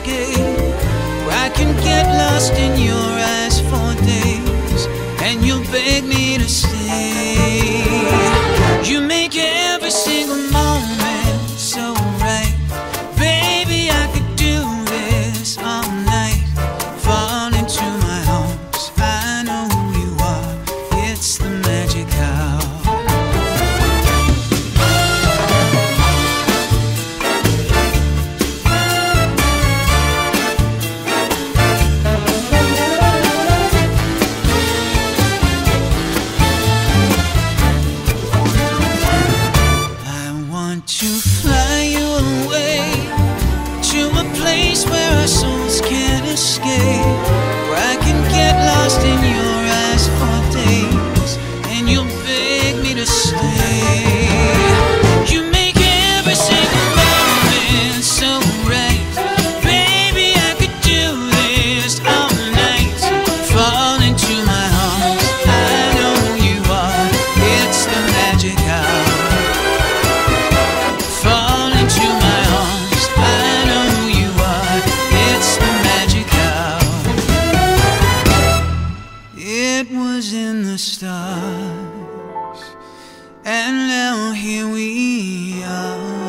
escape, where I can get lost in your eyes for days, and you'll beg me to stay. You make every single moment so right. Baby, I could do this all night. Fall into my arms, I know who you are. It's the magic hour. To fly you away to a place where our souls can't escape, where I can get lost in your eyes for days, and you'll beg me to stay. You make every single moment so right. Baby, I could do this all night. Fall into my arms, I know who you are. It's the magic hour. Fall into my arms, I know who you are. It's the magic hour. It was in the stars, and now here we are.